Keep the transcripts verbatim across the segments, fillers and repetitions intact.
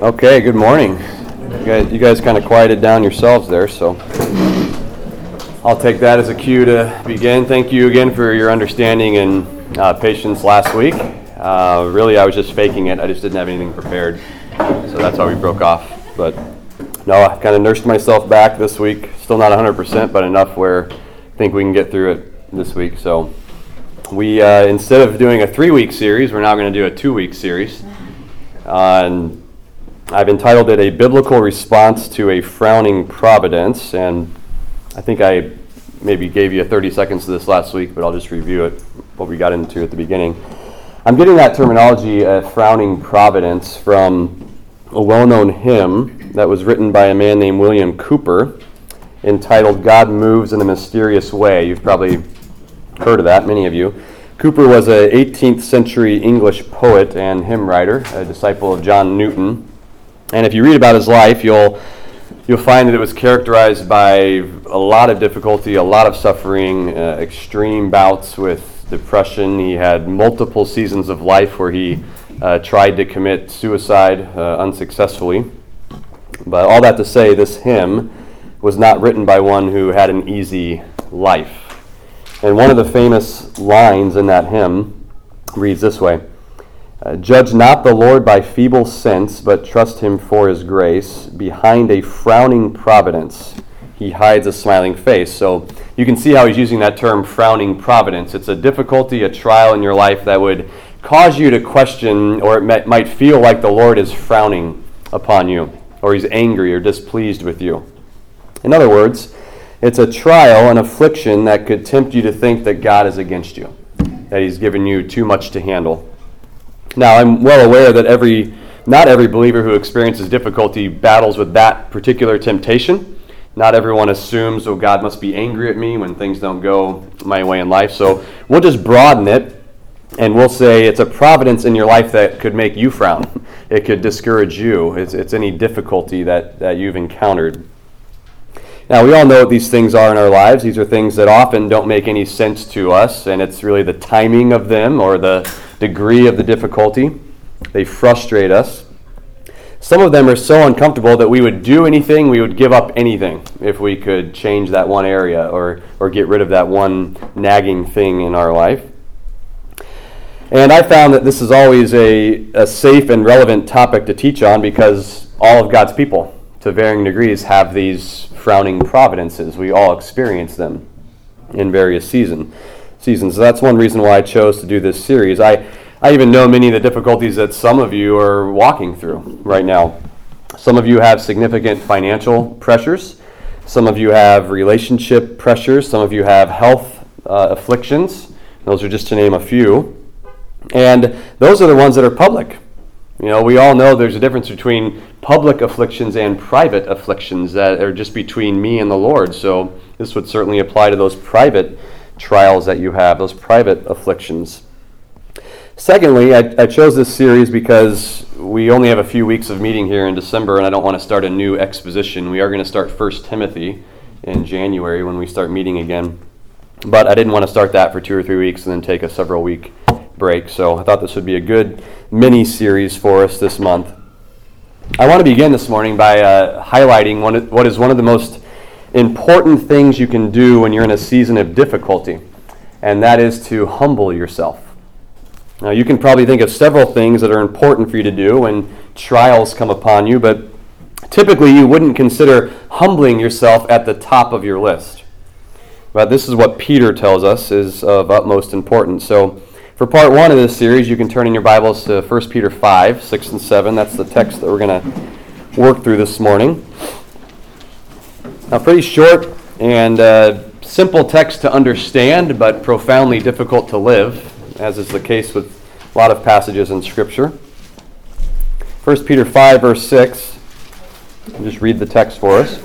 Okay, good morning. You guys, you guys kind of quieted down yourselves there, so I'll take that as a cue to begin. Thank you again for your understanding and uh, patience last week. Uh, really, I was just faking it. I just didn't have anything prepared, so that's how we broke off. But no, I kind of nursed myself back this week. Still not one hundred percent, but enough where I think we can get through it this week. So we, uh, instead of doing a three-week series, we're now going to do a two-week series. Uh, and I've entitled it A Biblical Response to a Frowning Providence, and I think I maybe gave you thirty seconds to this last week, but I'll just review it, what we got into at the beginning. I'm getting that terminology, a frowning providence, from a well-known hymn that was written by a man named William Cowper, entitled God Moves in a Mysterious Way. You've probably heard of that, many of you. Cowper was an eighteenth century English poet and hymn writer, a disciple of John Newton. And if you read about his life, you'll you'll find that it was characterized by a lot of difficulty, a lot of suffering, uh, extreme bouts with depression. He had multiple seasons of life where he uh, tried to commit suicide uh, unsuccessfully. But all that to say, this hymn was not written by one who had an easy life. And one of the famous lines in that hymn reads this way: Uh, Judge not the Lord by feeble sense, but trust him for his grace. Behind a frowning providence, he hides a smiling face. So you can see how he's using that term, frowning providence. It's a difficulty, a trial in your life that would cause you to question, or it may, might feel like the Lord is frowning upon you, or he's angry or displeased with you. In other words, it's a trial, an affliction that could tempt you to think that God is against you, that he's given you too much to handle. Now, I'm well aware that every, not every believer who experiences difficulty battles with that particular temptation. Not everyone assumes, oh, God must be angry at me when things don't go my way in life. So we'll just broaden it, and we'll say it's a providence in your life that could make you frown. It could discourage you. It's, it's any difficulty that, that you've encountered. Now, we all know what these things are in our lives. These are things that often don't make any sense to us, and it's really the timing of them or the degree of the difficulty. They frustrate us. Some of them are so uncomfortable that we would do anything, we would give up anything if we could change that one area or, or get rid of that one nagging thing in our life. And I found that this is always a, a safe and relevant topic to teach on because all of God's people, to varying degrees, have these frowning providences. We all experience them in various season, seasons. So that's one reason why I chose to do this series. I, I even know many of the difficulties that some of you are walking through right now. Some of you have significant financial pressures. Some of you have relationship pressures. Some of you have health uh, afflictions. Those are just to name a few. And those are the ones that are public. You know, we all know there's a difference between public afflictions and private afflictions that are just between me and the Lord. So this would certainly apply to those private trials that you have, those private afflictions. Secondly, I, I chose this series because we only have a few weeks of meeting here in December, and I don't want to start a new exposition. We are going to start First Timothy in January when we start meeting again. But I didn't want to start that for two or three weeks and then take a several-week break. So I thought this would be a good mini-series for us this month. I want to begin this morning by uh, highlighting one, what is one of the most important things you can do when you're in a season of difficulty, and that is to humble yourself. Now, you can probably think of several things that are important for you to do when trials come upon you, but typically you wouldn't consider humbling yourself at the top of your list. But this is what Peter tells us is of utmost importance. So for part one of this series, you can turn in your Bibles to First Peter five, six, and seven. That's the text that we're going to work through this morning. Now, pretty short and uh, simple text to understand, but profoundly difficult to live, as is the case with a lot of passages in Scripture. First Peter five, verse six. I'll just read the text for us.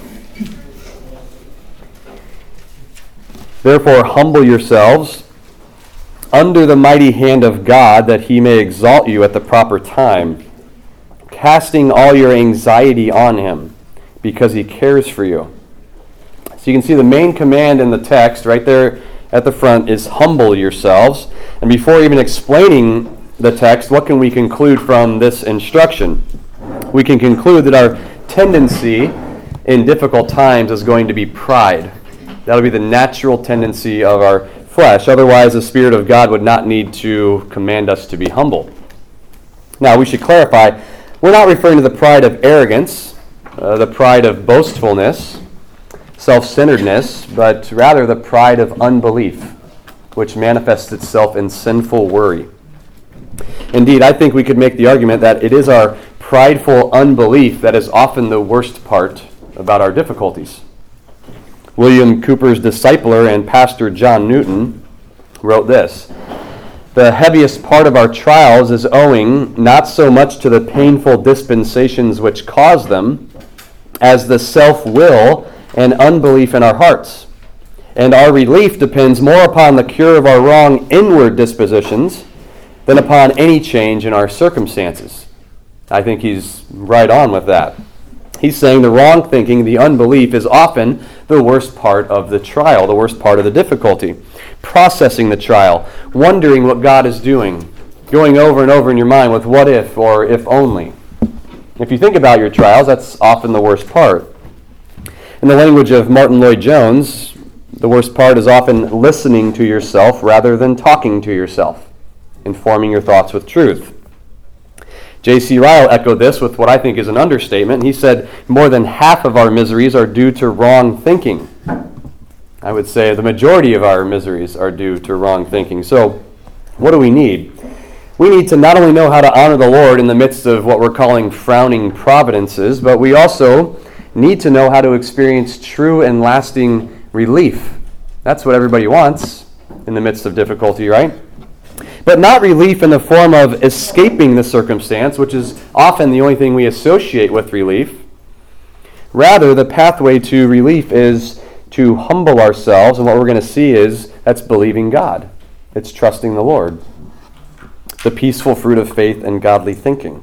Therefore, humble yourselves under the mighty hand of God, that he may exalt you at the proper time, casting all your anxiety on him, because he cares for you. So you can see the main command in the text right there at the front is humble yourselves. And before even explaining the text, what can we conclude from this instruction? we can conclude that our tendency in difficult times is going to be pride. That'll be the natural tendency of our flesh. Otherwise, the Spirit of God would not need to command us to be humble. Now, we should clarify, we're not referring to the pride of arrogance, uh, the pride of boastfulness, self-centeredness, but rather the pride of unbelief, which manifests itself in sinful worry. Indeed, I think we could make the argument that it is our prideful unbelief that is often the worst part about our difficulties. William Cooper's discipler and pastor John Newton wrote this: "The heaviest part of our trials is owing not so much to the painful dispensations which cause them, as the self-will and unbelief in our hearts. And our relief depends more upon the cure of our wrong inward dispositions than upon any change in our circumstances." I think he's right on with that. He's saying the wrong thinking, the unbelief, is often the worst part of the trial, the worst part of the difficulty. Processing the trial, wondering what God is doing, going over and over in your mind with what if or if only. If you think about your trials, that's often the worst part. In the language of Martin Lloyd-Jones, the worst part is often listening to yourself rather than talking to yourself, informing your thoughts with truth. J C Ryle echoed this with what I think is an understatement. He said, more than half of our miseries are due to wrong thinking. I would say the majority of our miseries are due to wrong thinking. So, what do we need? We need to not only know how to honor the Lord in the midst of what we're calling frowning providences, but we also need to know how to experience true and lasting relief. That's what everybody wants in the midst of difficulty, right? But not relief in the form of escaping the circumstance, which is often the only thing we associate with relief. Rather, the pathway to relief is to humble ourselves, and what we're going to see is that's believing God. It's trusting the Lord. The peaceful fruit of faith and godly thinking.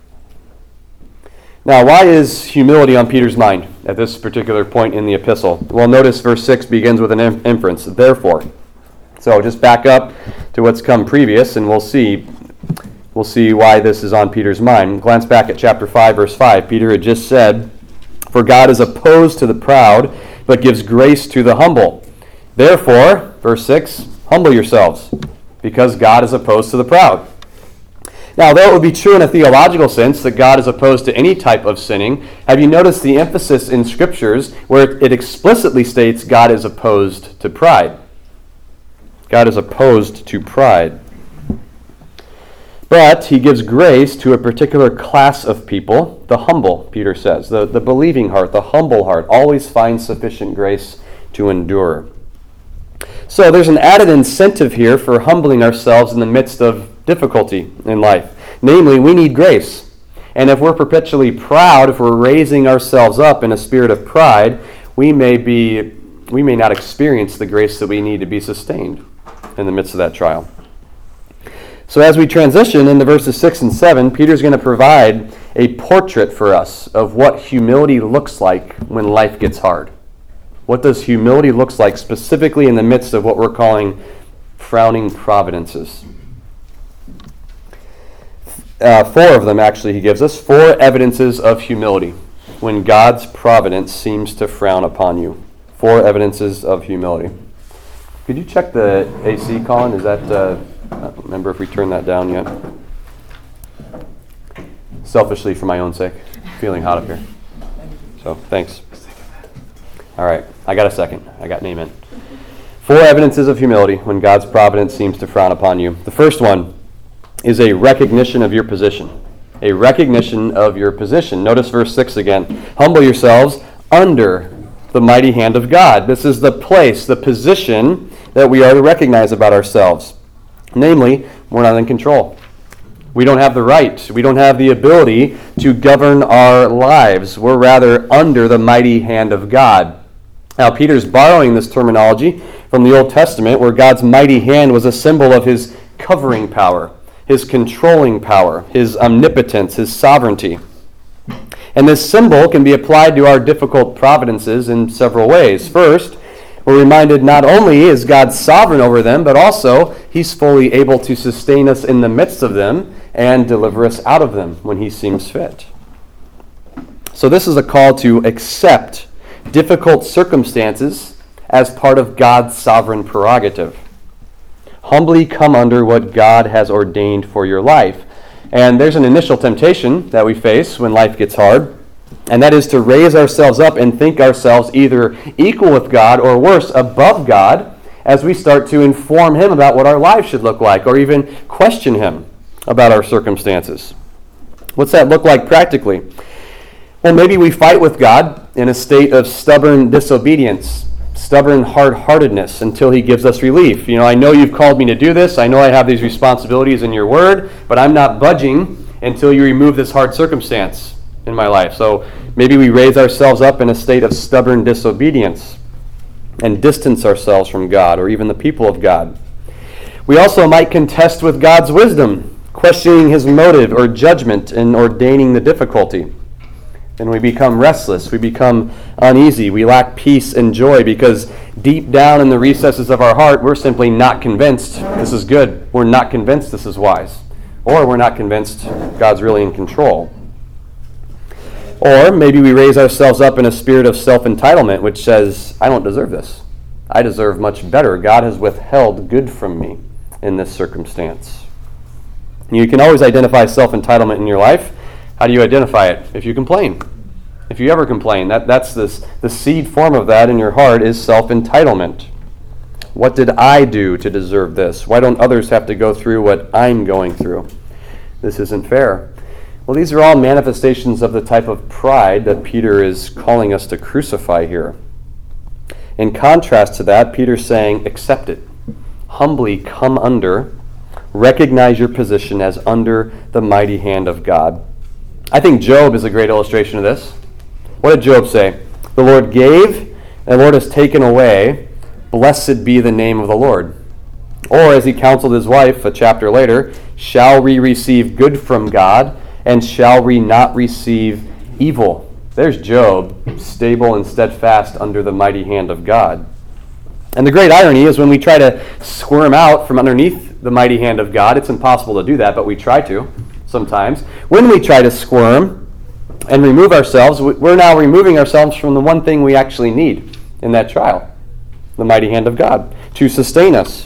Now, why is humility on Peter's mind at this particular point in the epistle? Well, notice verse six begins with an inference, therefore. So just back up to what's come previous, and we'll see we'll see why this is on Peter's mind. Glance back at chapter five, verse five. Peter had just said, "For God is opposed to the proud, but gives grace to the humble. Therefore," verse six, "humble yourselves, because God is opposed to the proud." Now, though it would be true in a theological sense that God is opposed to any type of sinning, have you noticed the emphasis in Scriptures where it explicitly states God is opposed to pride? God is opposed to pride. But he gives grace to a particular class of people, the humble, Peter says. The, the believing heart, the humble heart, always finds sufficient grace to endure. So there's an added incentive here for humbling ourselves in the midst of difficulty in life. Namely, we need grace. And if we're perpetually proud, if we're raising ourselves up in a spirit of pride, we may be, we may not experience the grace that we need to be sustained in the midst of that trial. So as we transition into verses six and seven, Peter's going to provide a portrait for us of what humility looks like when life gets hard. What does humility look like specifically in the midst of what we're calling frowning providences? Uh, four of them, actually, he gives us. Four evidences of humility when God's providence seems to frown upon you. Four evidences of humility. Could you check the A C, Colin? Is that, uh, I don't remember if we turned that down yet. Selfishly, for my own sake. Feeling hot up here. So, thanks. All right, I got a second. I got an amen. Four evidences of humility when God's providence seems to frown upon you. The first one is a recognition of your position. A recognition of your position. Notice verse six again. Humble yourselves under the mighty hand of God. This is the place, the position that we are to recognize about ourselves. Namely, we're not in control. We don't have the right. We don't have the ability to govern our lives. We're rather under the mighty hand of God. Now, Peter's borrowing this terminology from the Old Testament, where God's mighty hand was a symbol of his covering power, his controlling power, his omnipotence, his sovereignty. And this symbol can be applied to our difficult providences in several ways. First, we're reminded not only is God sovereign over them, but also he's fully able to sustain us in the midst of them and deliver us out of them when he seems fit. So this is a call to accept difficult circumstances as part of God's sovereign prerogative. Humbly come under what God has ordained for your life. And there's an initial temptation that we face when life gets hard, and that is to raise ourselves up and think ourselves either equal with God or worse, above God, as we start to inform Him about what our lives should look like, or even question Him about our circumstances. What's that look like practically? Well, maybe we fight with God in a state of stubborn disobedience, stubborn hard-heartedness until He gives us relief. You know, I know you've called me to do this. I know I have these responsibilities in your word, but I'm not budging until you remove this hard circumstance in my life. So maybe we raise ourselves up in a state of stubborn disobedience and distance ourselves from God or even the people of God. We also might contest with God's wisdom, questioning His motive or judgment in ordaining the difficulty. And we become restless, we become uneasy, we lack peace and joy because deep down in the recesses of our heart, we're simply not convinced this is good. We're not convinced this is wise. Or we're not convinced God's really in control. Or maybe we raise ourselves up in a spirit of self-entitlement, which says, I don't deserve this. I deserve much better. God has withheld good from me in this circumstance. You can always identify self-entitlement in your life. How do you identify it? If you complain. If you ever complain, that, that's this, the seed form of that in your heart is self-entitlement. What did I do to deserve this? Why don't others have to go through what I'm going through? This isn't fair. Well, these are all manifestations of the type of pride that Peter is calling us to crucify here. In contrast to that, Peter's saying, accept it. Humbly come under, recognize your position as under the mighty hand of God. I think Job is a great illustration of this. What did Job say? The Lord gave, and the Lord has taken away. Blessed be the name of the Lord. Or, as he counseled his wife a chapter later, shall we receive good from God, and shall we not receive evil? There's Job, stable and steadfast under the mighty hand of God. And the great irony is when we try to squirm out from underneath the mighty hand of God, it's impossible to do that, but we try to sometimes. When we try to squirm and remove ourselves, we're now removing ourselves from the one thing we actually need in that trial, the mighty hand of God, to sustain us.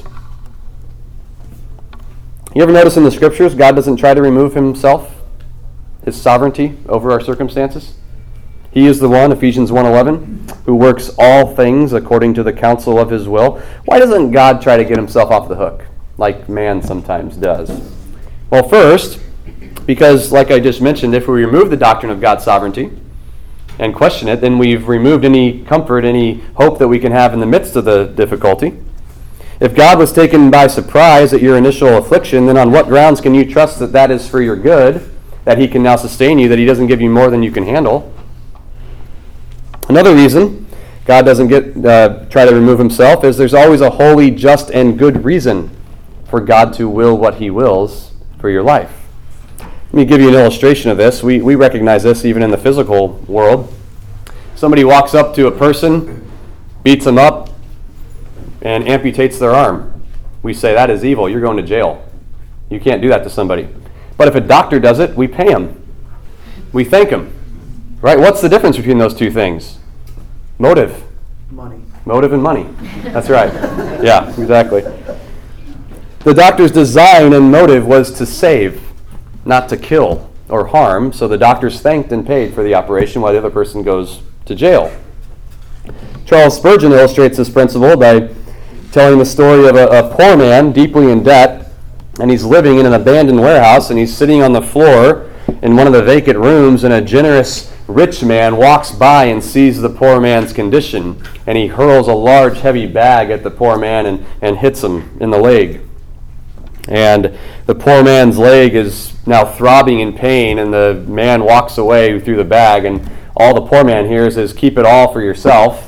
You ever notice in the scriptures, God doesn't try to remove himself, his sovereignty over our circumstances? He is the one, Ephesians one eleven, who works all things according to the counsel of his will. Why doesn't God try to get himself off the hook, like man sometimes does? Well, first, because, like I just mentioned, if we remove the doctrine of God's sovereignty and question it, then we've removed any comfort, any hope that we can have in the midst of the difficulty. If God was taken by surprise at your initial affliction, then on what grounds can you trust that that is for your good, that he can now sustain you, that he doesn't give you more than you can handle? Another reason God doesn't get uh, try to remove himself is there's always a holy, just, and good reason for God to will what he wills for your life. Let me give you an illustration of this. We, we recognize this even in the physical world. Somebody walks up to a person, beats them up, and amputates their arm. We say, that is evil. You're going to jail. You can't do that to somebody. But if a doctor does it, we pay him. We thank him. Right? What's the difference between those two things? Motive. Money. Motive and money. That's right. Yeah, exactly. The doctor's design and motive was to save, not to kill or harm. So the doctor's thanked and paid for the operation while the other person goes to jail. Charles Spurgeon illustrates this principle by telling the story of a, a poor man deeply in debt, and he's living in an abandoned warehouse, and he's sitting on the floor in one of the vacant rooms, and a generous rich man walks by and sees the poor man's condition, and he hurls a large heavy bag at the poor man and, and hits him in the leg. And the poor man's leg is now throbbing in pain, and the man walks away through the bag, and all the poor man hears is, keep it all for yourself.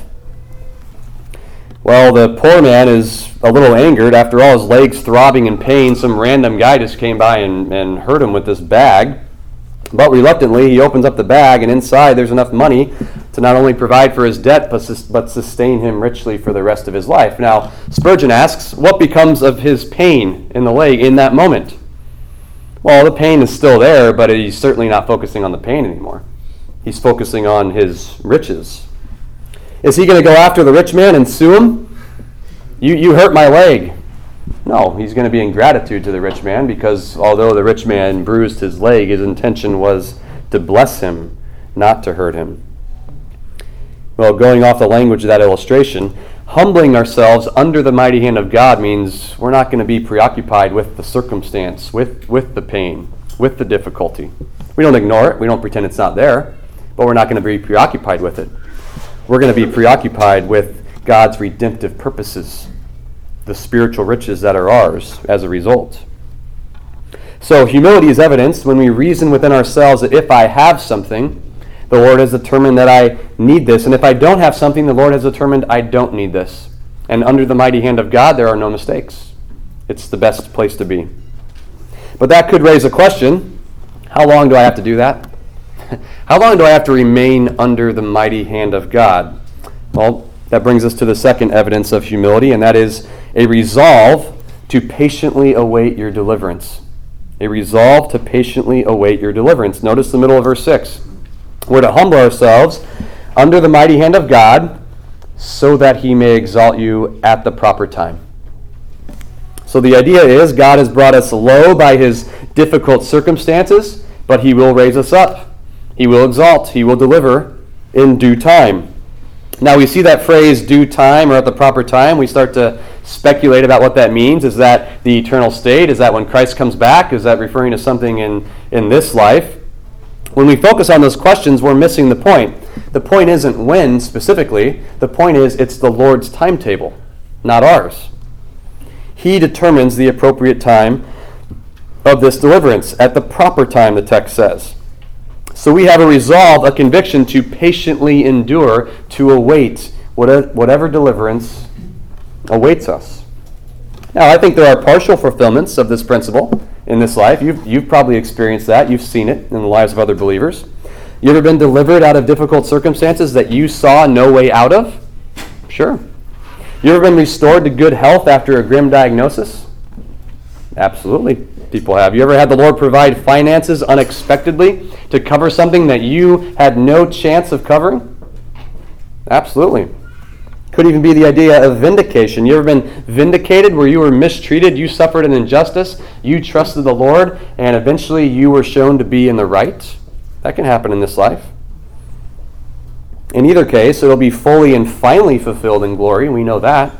Well, the poor man is a little angered. After all, his leg's throbbing in pain. Some random guy just came by and, and hurt him with this bag. But reluctantly, he opens up the bag, and inside there's enough money to not only provide for his debt, but, sus- but sustain him richly for the rest of his life. Now, Spurgeon asks, what becomes of his pain in the leg in that moment? Well, the pain is still there, but he's certainly not focusing on the pain anymore. He's focusing on his riches. Is he going to go after the rich man and sue him? You, you hurt my leg. No, he's going to be in gratitude to the rich man, because although the rich man bruised his leg, his intention was to bless him, not to hurt him. Well, going off the language of that illustration, humbling ourselves under the mighty hand of God means we're not going to be preoccupied with the circumstance, with, with the pain, with the difficulty. We don't ignore it. We don't pretend it's not there, but we're not going to be preoccupied with it. We're going to be preoccupied with God's redemptive purposes, the spiritual riches that are ours as a result. So humility is evidenced when we reason within ourselves that if I have something, the Lord has determined that I need this, and if I don't have something, the Lord has determined I don't need this. And under the mighty hand of God, there are no mistakes. It's the best place to be. But that could raise a question. How long do I have to do that? How long do I have to remain under the mighty hand of God? Well, that brings us to the second evidence of humility, and that is a resolve to patiently await your deliverance. A resolve to patiently await your deliverance. Notice the middle of verse six. We're to humble ourselves under the mighty hand of God so that he may exalt you at the proper time. So the idea is God has brought us low by his difficult circumstances, but he will raise us up. He will exalt. He will deliver in due time. Now we see that phrase, due time, or at the proper time. We start to speculate about what that means. Is that the eternal state? Is that when Christ comes back? Is that referring to something in, in this life? When we focus on those questions, we're missing the point. The point isn't when specifically. The point is it's the Lord's timetable, not ours. He determines the appropriate time of this deliverance, at the proper time, the text says. So we have a resolve, a conviction to patiently endure, to await whatever deliverance awaits us. Now, I think there are partial fulfillments of this principle in this life. You've, you've probably experienced that. You've seen it in the lives of other believers. You ever been delivered out of difficult circumstances that you saw no way out of? Sure. You ever been restored to good health after a grim diagnosis? Absolutely. People have. You ever had the Lord provide finances unexpectedly to cover something that you had no chance of covering? Absolutely. Could even be the idea of vindication. You ever been vindicated where you were mistreated, you suffered an injustice, you trusted the Lord, and eventually you were shown to be in the right? That can happen in this life. In either case, it will be fully and finally fulfilled in glory. We know that.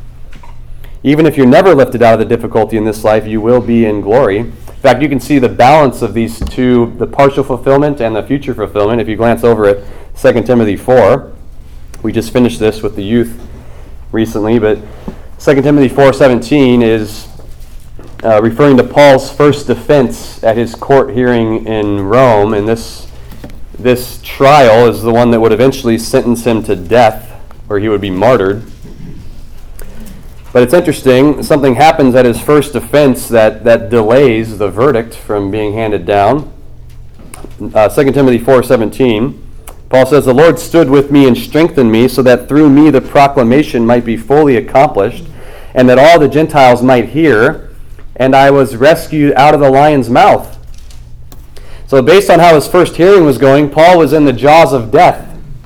Even if you're never lifted out of the difficulty in this life, you will be in glory. In fact, you can see the balance of these two, the partial fulfillment and the future fulfillment, if you glance over at Second Timothy four. We just finished this with the youth recently, but Second Timothy four seventeen is uh, referring to Paul's first defense at his court hearing in Rome, and this this trial is the one that would eventually sentence him to death, where he would be martyred. But it's interesting, something happens at his first defense that, that delays the verdict from being handed down. Uh, Second Timothy four seventeen. Paul says, "The Lord stood with me and strengthened me, so that through me the proclamation might be fully accomplished, and that all the Gentiles might hear, and I was rescued out of the lion's mouth." So based on how his first hearing was going, Paul was in the jaws of death.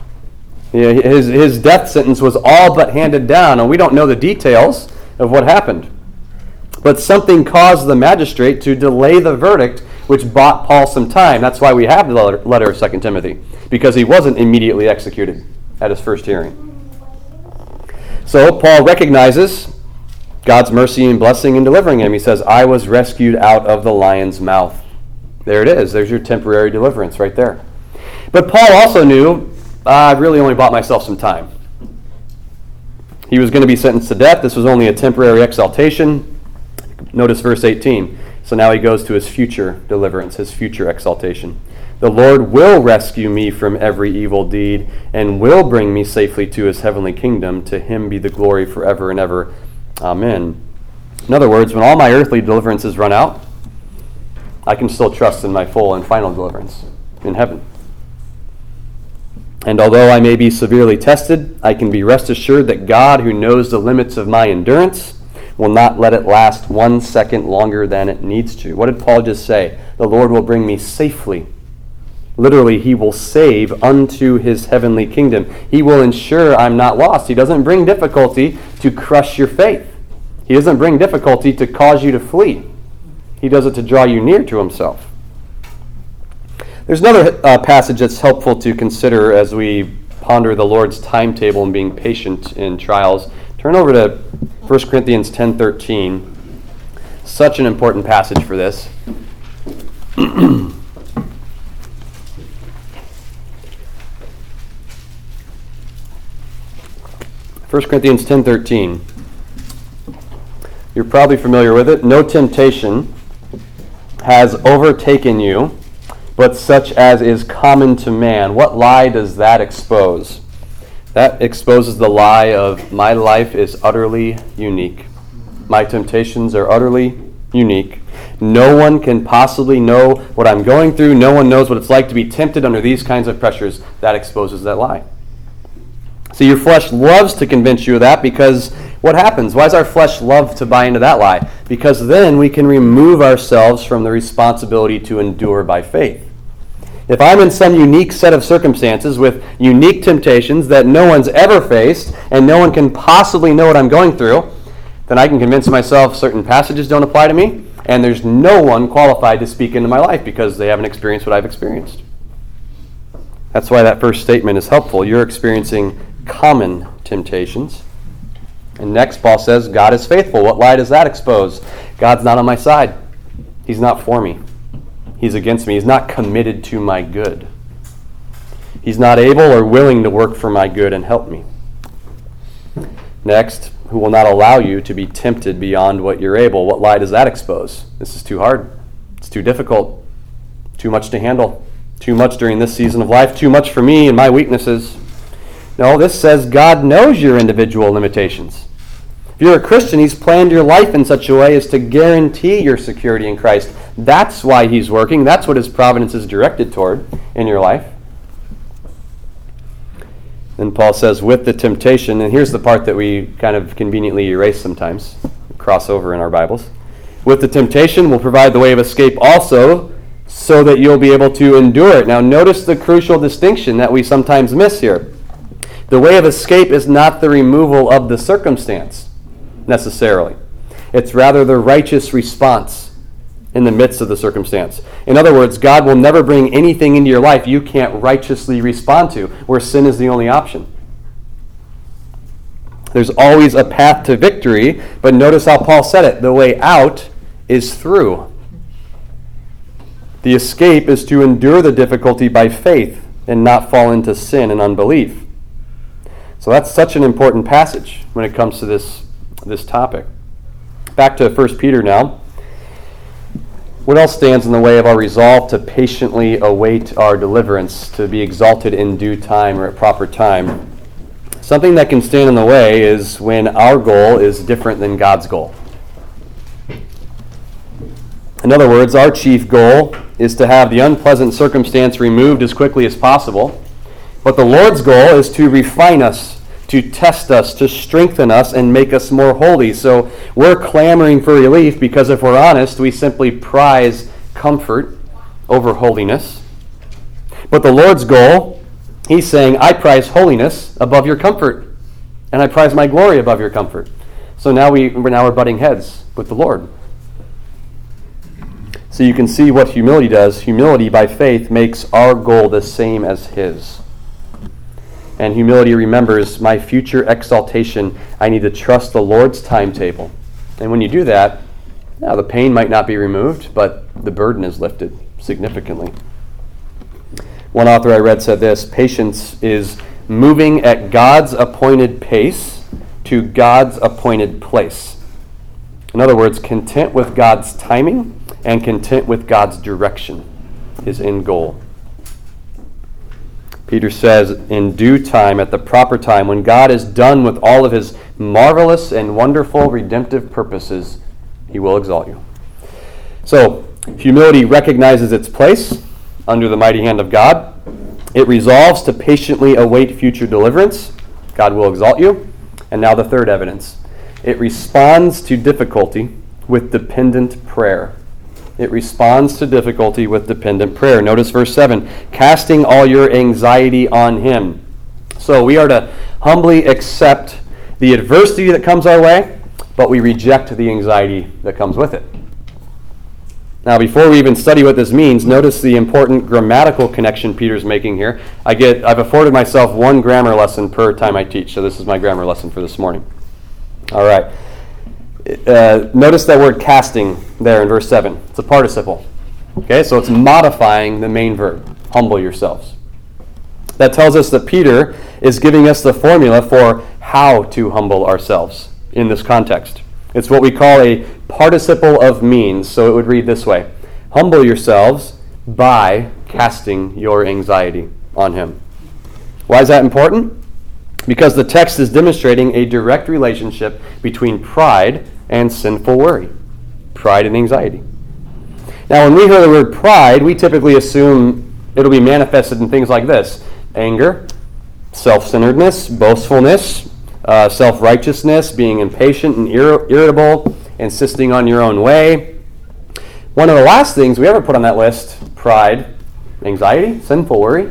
His, his death sentence was all but handed down, and we don't know the details of what happened. But something caused the magistrate to delay the verdict, which bought Paul some time. That's why we have the letter, letter of Second Timothy, because he wasn't immediately executed at his first hearing. So Paul recognizes God's mercy and blessing in delivering him. He says, "I was rescued out of the lion's mouth." There it is. There's your temporary deliverance right there. But Paul also knew, uh, I really only bought myself some time. He was going to be sentenced to death. This was only a temporary exaltation. Notice verse eighteen. So now he goes to his future deliverance, his future exaltation. "The Lord will rescue me from every evil deed and will bring me safely to his heavenly kingdom. To him be the glory forever and ever. Amen." In other words, when all my earthly deliverances run out, I can still trust in my full and final deliverance in heaven. "And although I may be severely tested, I can be rest assured that God, who knows the limits of my endurance, will not let it last one second longer than it needs to." What did Paul just say? The Lord will bring me safely Literally, he will save unto his heavenly kingdom. He will ensure I'm not lost. He doesn't bring difficulty to crush your faith. He doesn't bring difficulty to cause you to flee. He does it to draw you near to himself. There's another uh, passage that's helpful to consider as we ponder the Lord's timetable and being patient in trials. Turn over to First Corinthians ten thirteen. Such an important passage for this. First Corinthians ten thirteen. You're probably familiar with it. No temptation has overtaken you, but such as is common to man. What lie does that expose? That exposes the lie of my life is utterly unique. My temptations are utterly unique. No one can possibly know what I'm going through. No one knows what it's like to be tempted under these kinds of pressures. That exposes that lie. So your flesh loves to convince you of that because what happens? Why does our flesh love to buy into that lie? Because then we can remove ourselves from the responsibility to endure by faith. If I'm in some unique set of circumstances with unique temptations that no one's ever faced and no one can possibly know what I'm going through, then I can convince myself certain passages don't apply to me and there's no one qualified to speak into my life because they haven't experienced what I've experienced. That's why that first statement is helpful. You're experiencing common temptations. And next, Paul says, God is faithful. What lie does that expose? God's not on my side. He's not for me. He's against me. He's not committed to my good. He's not able or willing to work for my good and help me. Next, who will not allow you to be tempted beyond what you're able. What lie does that expose? This is too hard. It's too difficult. Too much to handle. Too much during this season of life. Too much for me and my weaknesses. No, this says God knows your individual limitations. If you're a Christian, he's planned your life in such a way as to guarantee your security in Christ. That's why he's working. That's what his providence is directed toward in your life. Then Paul says, with the temptation, and here's the part that we kind of conveniently erase sometimes, cross over in our Bibles. With the temptation, we'll provide the way of escape also, so that you'll be able to endure it. Now notice the crucial distinction that we sometimes miss here. The way of escape is not the removal of the circumstance, necessarily. It's rather the righteous response in the midst of the circumstance. In other words, God will never bring anything into your life you can't righteously respond to, where sin is the only option. There's always a path to victory, but notice how Paul said it. The way out is through. The escape is to endure the difficulty by faith and not fall into sin and unbelief. So that's such an important passage when it comes to this, this topic. Back to First Peter now. What else stands in the way of our resolve to patiently await our deliverance, to be exalted in due time or at proper time? Something that can stand in the way is when our goal is different than God's goal. In other words, our chief goal is to have the unpleasant circumstance removed as quickly as possible. But the Lord's goal is to refine us, to test us, to strengthen us, and make us more holy. So we're clamoring for relief because if we're honest, we simply prize comfort over holiness. But the Lord's goal, he's saying, I prize holiness above your comfort, and I prize my glory above your comfort. So now, we, we're now we're butting heads with the Lord. So you can see what humility does. Humility by faith makes our goal the same as his. And humility remembers my future exaltation. I need to trust the Lord's timetable. And when you do that, now the pain might not be removed, but the burden is lifted significantly. One author I read said this: patience is moving at God's appointed pace to God's appointed place. In other words, content with God's timing and content with God's direction, his end goal. Peter says, in due time, at the proper time, when God is done with all of his marvelous and wonderful redemptive purposes, he will exalt you. So, humility recognizes its place under the mighty hand of God. It resolves to patiently await future deliverance. God will exalt you. And now the third evidence. It responds to difficulty with dependent prayer. It responds to difficulty with dependent prayer. Notice verse seven, casting all your anxiety on him. So we are to humbly accept the adversity that comes our way, but we reject the anxiety that comes with it. Now, before we even study what this means, notice the important grammatical connection Peter's making here. I get, I've afforded myself one grammar lesson per time I teach, so this is my grammar lesson for this morning. All right. Uh, notice that word casting there in verse seven. It's a participle. Okay, so it's modifying the main verb, humble yourselves. That tells us that Peter is giving us the formula for how to humble ourselves in this context. It's what we call a participle of means, so it would read this way. Humble yourselves by casting your anxiety on him. Why is that important? Because the text is demonstrating a direct relationship between pride and sinful worry. Pride and anxiety. Now, when we hear the word pride, we typically assume it'll be manifested in things like this. Anger, self-centeredness, boastfulness, uh, self-righteousness, being impatient and ir- irritable, insisting on your own way. One of the last things we ever put on that list, pride, anxiety, sinful worry.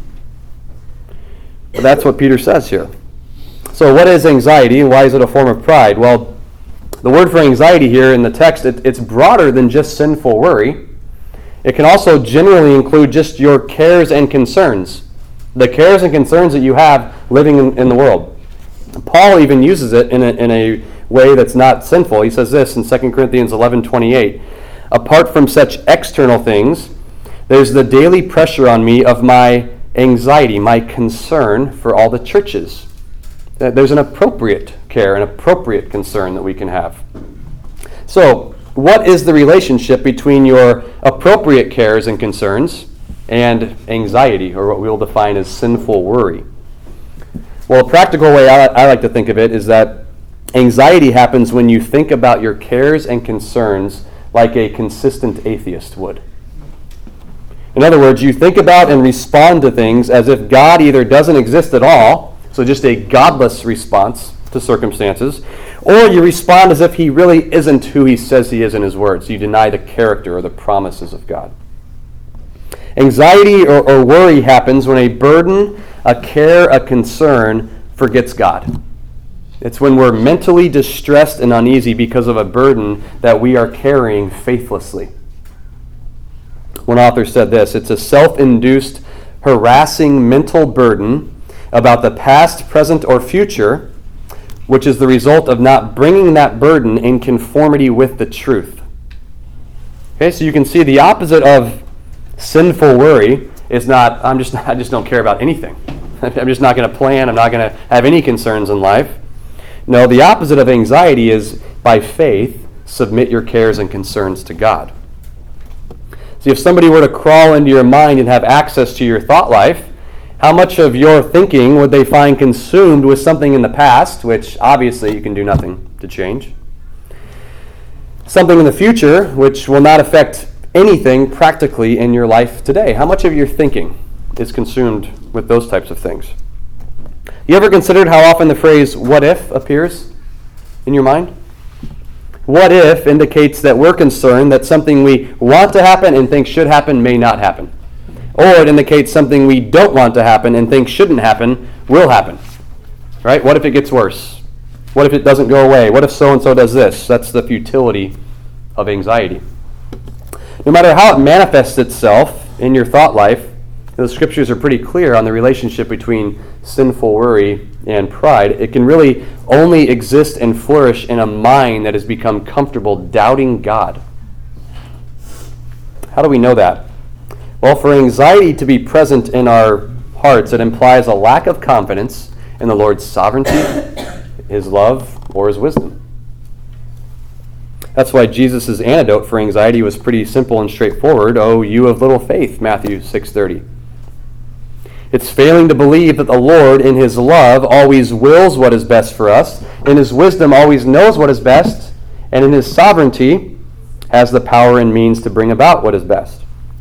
But that's what Peter says here. So what is anxiety and why is it a form of pride? Well, the word for anxiety here in the text, it, it's broader than just sinful worry. It can also generally include just your cares and concerns. The cares and concerns that you have living in, in the world. Paul even uses it in a, in a way that's not sinful. He says this in Second Corinthians eleven twenty-eight. Apart from such external things, there's the daily pressure on me of my anxiety, my concern for all the churches. There's an appropriate care, an appropriate concern that we can have. So, what is the relationship between your appropriate cares and concerns and anxiety, or what we will define as sinful worry? Well, a practical way I, I like to think of it is that anxiety happens when you think about your cares and concerns like a consistent atheist would. In other words, you think about and respond to things as if God either doesn't exist at all, so just a godless response to circumstances, or you respond as if he really isn't who he says he is in his words. You deny the character or the promises of God. Anxiety or, or worry happens when a burden, a care, a concern forgets God. It's when we're mentally distressed and uneasy because of a burden that we are carrying faithlessly. One author said this, it's a self-induced, harassing mental burden about the past, present, or future, which is the result of not bringing that burden in conformity with the truth. Okay, so you can see the opposite of sinful worry is not, I'm just, I just don't care about anything. I'm just not going to plan. I'm not going to have any concerns in life. No, the opposite of anxiety is, by faith, submit your cares and concerns to God. See, if somebody were to crawl into your mind and have access to your thought life, how much of your thinking would they find consumed with something in the past, which obviously you can do nothing to change? Something in the future, which will not affect anything practically in your life today. How much of your thinking is consumed with those types of things? You ever considered how often the phrase "what if" appears in your mind? What if indicates that we're concerned that something we want to happen and think should happen may not happen. Or it indicates something we don't want to happen and think shouldn't happen will happen. Right? What if it gets worse? What if it doesn't go away? What if so-and-so does this? That's the futility of anxiety. No matter how it manifests itself in your thought life, the scriptures are pretty clear on the relationship between sinful worry and pride. It can really only exist and flourish in a mind that has become comfortable doubting God. How do we know that? Well, for anxiety to be present in our hearts, it implies a lack of confidence in the Lord's sovereignty, his love, or his wisdom. That's why Jesus' antidote for anxiety was pretty simple and straightforward. Oh, you of little faith, Matthew six thirty. It's failing to believe that the Lord, in his love, always wills what is best for us, in his wisdom always knows what is best, and in his sovereignty has the power and means to bring about what is best.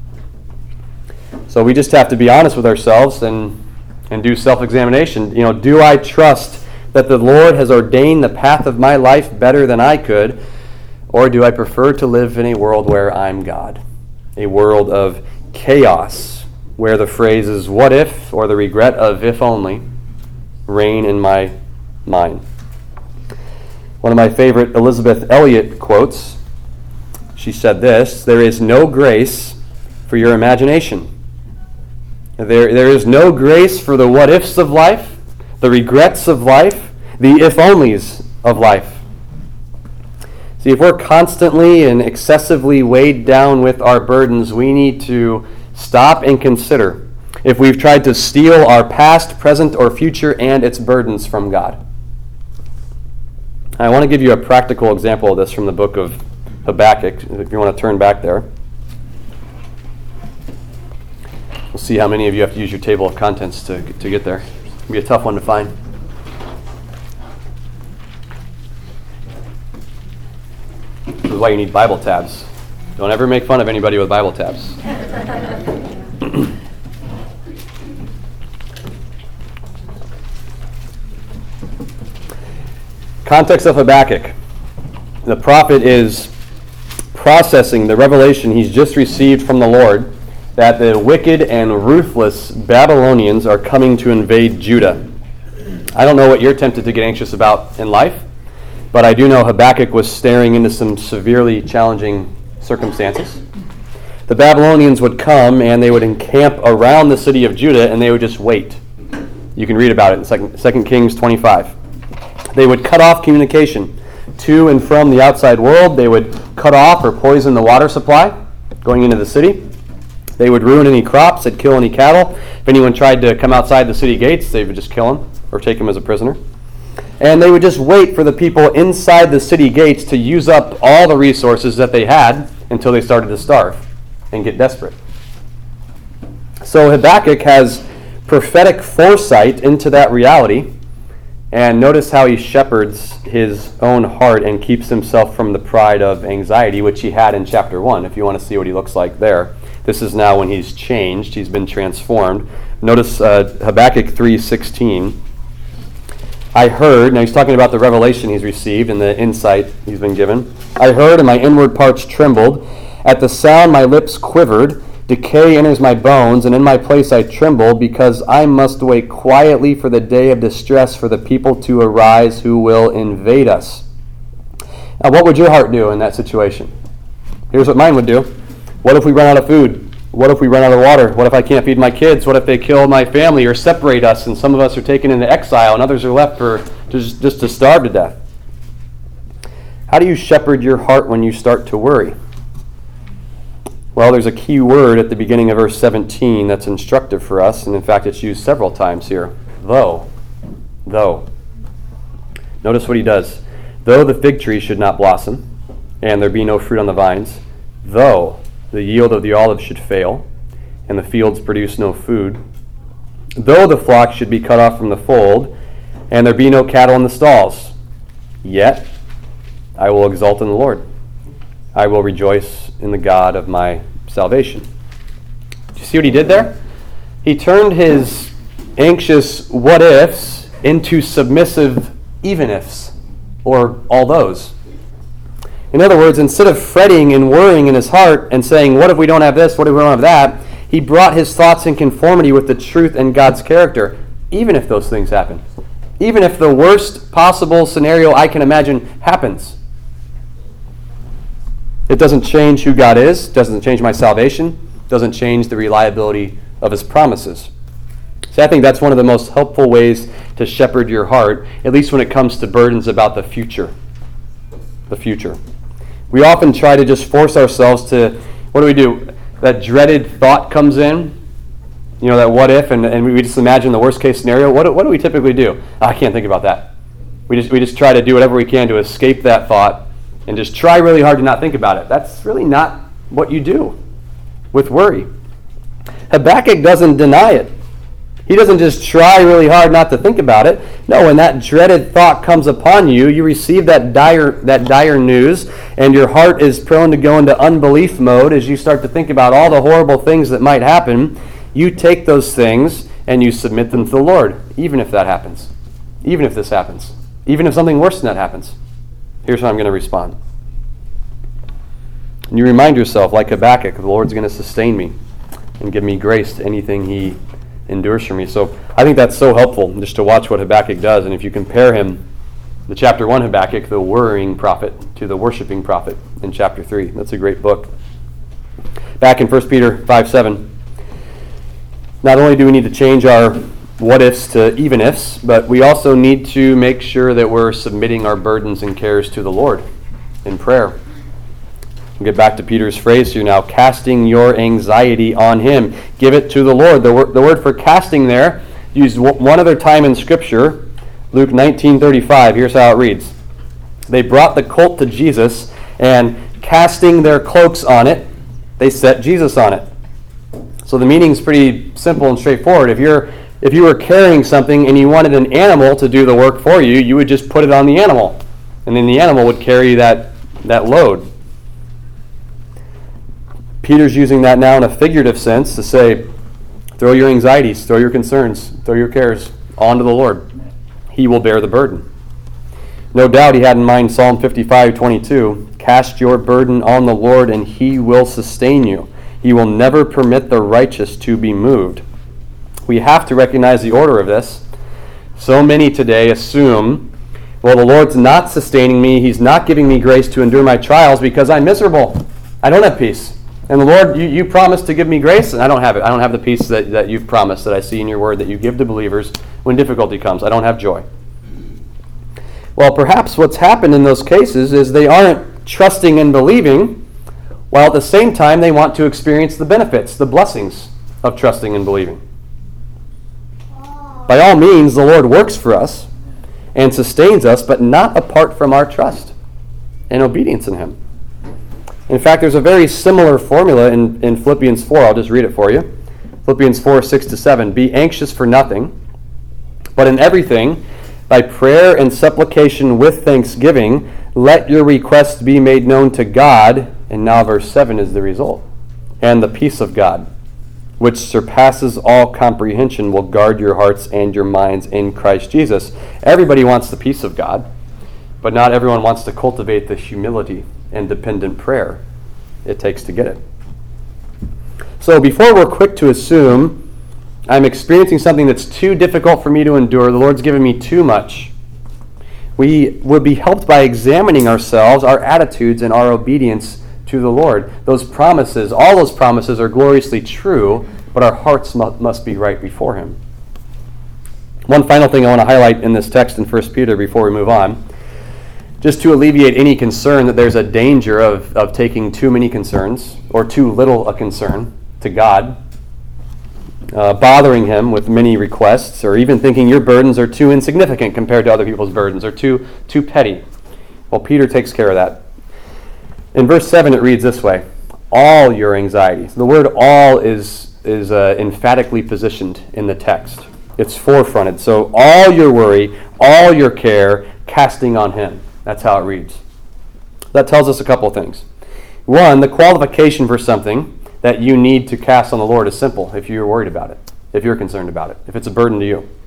So we just have to be honest with ourselves and, and do self-examination. You know, do I trust that the Lord has ordained the path of my life better than I could? Or do I prefer to live in a world where I'm God? A world of chaos, where the phrases what if or the regret of if only reign in my mind. One of my favorite Elizabeth Elliot quotes, she said this: "There is no grace for your imagination. There, there is no grace for the what ifs of life, the regrets of life, the if onlys of life." See, if we're constantly and excessively weighed down with our burdens, we need to stop and consider if we've tried to steal our past, present, or future and its burdens from God. I want to give you a practical example of this from the book of Habakkuk, if you want to turn back there. We'll see how many of you have to use your table of contents to, to get there. It'll be a tough one to find. This is why you need Bible tabs. Don't ever make fun of anybody with Bible tabs. Context of Habakkuk. The prophet is processing the revelation he's just received from the Lord that the wicked and ruthless Babylonians are coming to invade Judah. I don't know what you're tempted to get anxious about in life, but I do know Habakkuk was staring into some severely challenging circumstances. The Babylonians would come and they would encamp around the city of Judah and they would just wait. You can read about it in Second Kings twenty-five. They would cut off communication to and from the outside world. They would cut off or poison the water supply going into the city. They would ruin any crops, they'd kill any cattle. If anyone tried to come outside the city gates, they would just kill him or take him as a prisoner. And they would just wait for the people inside the city gates to use up all the resources that they had until they started to starve and get desperate. So Habakkuk has prophetic foresight into that reality. And notice how he shepherds his own heart and keeps himself from the pride of anxiety, which he had in chapter one, if you want to see what he looks like there. This is now when he's changed. He's been transformed. Notice uh, Habakkuk three sixteen. I heard, now he's talking about the revelation he's received and the insight he's been given. I heard and my inward parts trembled. At the sound my lips quivered. Decay enters my bones, and in my place I tremble, because I must wait quietly for the day of distress, for the people to arise who will invade us. Now, what would your heart do in that situation? Here's what mine would do. What if we run out of food? What if we run out of water? What if I can't feed my kids? What if they kill my family or separate us, and some of us are taken into exile, and others are left for just, just to starve to death? How do you shepherd your heart when you start to worry? Well, there's a key word at the beginning of verse seventeen that's instructive for us, and in fact it's used several times here. Though. Though. Notice what he does. Though the fig tree should not blossom, and there be no fruit on the vines, though the yield of the olive should fail, and the fields produce no food, though the flock should be cut off from the fold, and there be no cattle in the stalls, yet I will exult in the Lord. I will rejoice in the God of my salvation. Do you see what he did there? He turned his anxious what ifs into submissive even ifs, or all those. In other words, instead of fretting and worrying in his heart and saying, what if we don't have this, what if we don't have that, he brought his thoughts in conformity with the truth and God's character, even if those things happen. Even if the worst possible scenario I can imagine happens. It doesn't change who God is, doesn't change my salvation, doesn't change the reliability of his promises. So I think that's one of the most helpful ways to shepherd your heart, at least when it comes to burdens about the future. The future. We often try to just force ourselves to, what do we do? That dreaded thought comes in, you know, that what if, and, and we just imagine the worst case scenario. What do, what do we typically do? Oh, I can't think about that. We just we just try to do whatever we can to escape that thought and just try really hard to not think about it. That's really not what you do with worry. Habakkuk doesn't deny it. He doesn't just try really hard not to think about it. No, when that dreaded thought comes upon you, you receive that dire that dire news, and your heart is prone to go into unbelief mode as you start to think about all the horrible things that might happen. You take those things and you submit them to the Lord, even if that happens. Even if this happens. Even if something worse than that happens. Here's how I'm going to respond. And you remind yourself, like Habakkuk, the Lord's going to sustain me and give me grace to anything he endures for me. So I think that's so helpful just to watch what Habakkuk does. And if you compare him, the chapter one Habakkuk, the worrying prophet, to the worshiping prophet in chapter three. That's a great book. Back in First Peter five seven, not only do we need to change our what-ifs to even-ifs, but we also need to make sure that we're submitting our burdens and cares to the Lord in prayer. We'll get back to Peter's phrase here now, casting your anxiety on him. Give it to the Lord. The, wor- the word for casting there, used w- one other time in Scripture, Luke nineteen thirty-five. Here's how it reads. They brought the colt to Jesus, and casting their cloaks on it, they set Jesus on it. So the meaning is pretty simple and straightforward. If you're if you were carrying something and you wanted an animal to do the work for you, you would just put it on the animal, and then the animal would carry that, that load. Peter's using that now in a figurative sense to say, throw your anxieties, throw your concerns, throw your cares onto the Lord. He will bear the burden. No doubt he had in mind Psalm fifty-five twenty-two, cast your burden on the Lord and he will sustain you. He will never permit the righteous to be moved. We have to recognize the order of this. So many today assume, well, the Lord's not sustaining me. He's not giving me grace to endure my trials because I'm miserable. I don't have peace. And the Lord, you, you promised to give me grace, and I don't have it. I don't have the peace that, that you've promised, that I see in your word, that you give to believers when difficulty comes. I don't have joy. Well, perhaps what's happened in those cases is they aren't trusting and believing, while at the same time they want to experience the benefits, the blessings of trusting and believing. By all means, the Lord works for us and sustains us, but not apart from our trust and obedience in him. In fact, there's a very similar formula in, in Philippians four. I'll just read it for you. Philippians four, six to seven. Be anxious for nothing, but in everything, by prayer and supplication with thanksgiving, let your requests be made known to God. And now verse seven is the result. And the peace of God, which surpasses all comprehension, will guard your hearts and your minds in Christ Jesus. Everybody wants the peace of God, but not everyone wants to cultivate the humility and dependent prayer it takes to get it. So before we're quick to assume I'm experiencing something that's too difficult for me to endure, the Lord's given me too much, we would be helped by examining ourselves, our attitudes, and our obedience to the Lord. Those promises, all those promises are gloriously true, but our hearts mu- must be right before him. One final thing I want to highlight in this text in First Peter before we move on, just to alleviate any concern that there's a danger of, of taking too many concerns or too little a concern to God, uh, bothering him with many requests, or even thinking your burdens are too insignificant compared to other people's burdens, or too, too petty. Well, Peter takes care of that. In verse seven, it reads this way, all your anxieties. The word all is, is uh, emphatically positioned in the text. It's forefronted. So all your worry, all your care, casting on him. That's how it reads. That tells us a couple of things. One, the qualification for something that you need to cast on the Lord is simple if you're worried about it, if you're concerned about it, if it's a burden to you.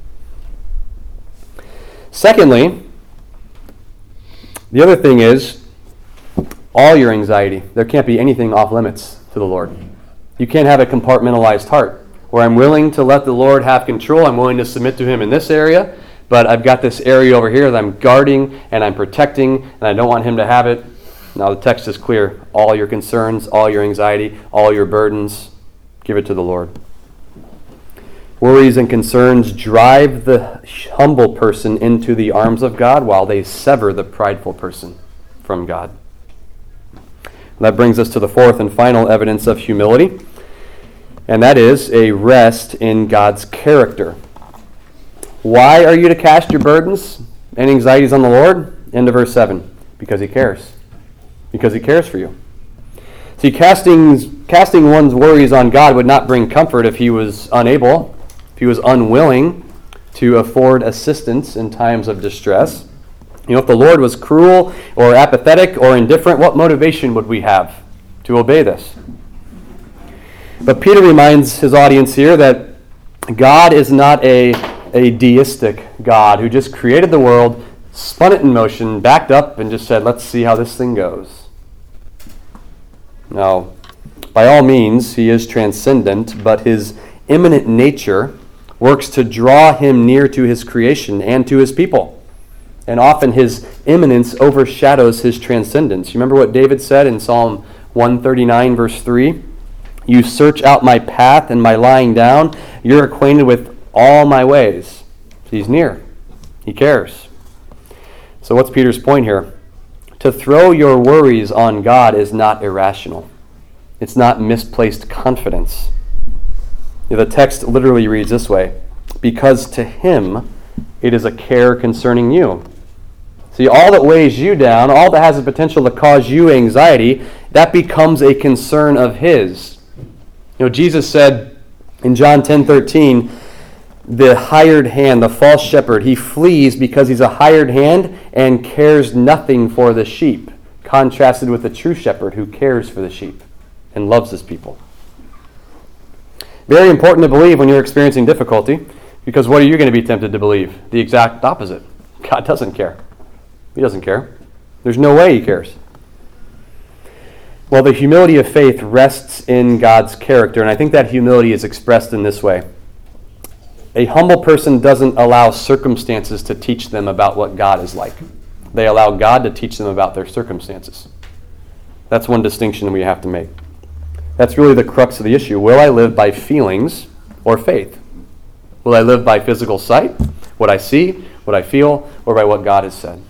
Secondly, the other thing is, all your anxiety. There can't be anything off limits to the Lord. You can't have a compartmentalized heart where I'm willing to let the Lord have control. I'm willing to submit to him in this area, but I've got this area over here that I'm guarding and I'm protecting, and I don't want him to have it. Now the text is clear. All your concerns, all your anxiety, all your burdens, give it to the Lord. Worries and concerns drive the humble person into the arms of God, while they sever the prideful person from God. That brings us to the fourth and final evidence of humility, and that is a rest in God's character. Why are you to cast your burdens and anxieties on the Lord? End of verse seven. Because he cares. Because he cares for you. See, casting, casting one's worries on God would not bring comfort if he was unable, if he was unwilling to afford assistance in times of distress. You know, if the Lord was cruel or apathetic or indifferent, what motivation would we have to obey this? But Peter reminds his audience here that God is not a, a deistic God who just created the world, spun it in motion, backed up, and just said, let's see how this thing goes. Now, by all means, he is transcendent, but his immanent nature works to draw him near to his creation and to his people. And often his immanence overshadows his transcendence. You remember what David said in Psalm one thirty-nine, verse three? You search out my path and my lying down. You're acquainted with all my ways. He's near. He cares. So what's Peter's point here? To throw your worries on God is not irrational. It's not misplaced confidence. The text literally reads this way: because to him it is a care concerning you. See, all that weighs you down, all that has the potential to cause you anxiety, that becomes a concern of his. You know, Jesus said in John ten thirteen, the hired hand, the false shepherd, he flees because he's a hired hand and cares nothing for the sheep, contrasted with the true shepherd who cares for the sheep and loves his people. Very important to believe when you're experiencing difficulty, because what are you going to be tempted to believe? The exact opposite. God doesn't care. He doesn't care. There's no way he cares. Well, the humility of faith rests in God's character, and I think that humility is expressed in this way. A humble person doesn't allow circumstances to teach them about what God is like. They allow God to teach them about their circumstances. That's one distinction we have to make. That's really the crux of the issue. Will I live by feelings or faith? Will I live by physical sight, what I see, what I feel, or by what God has said?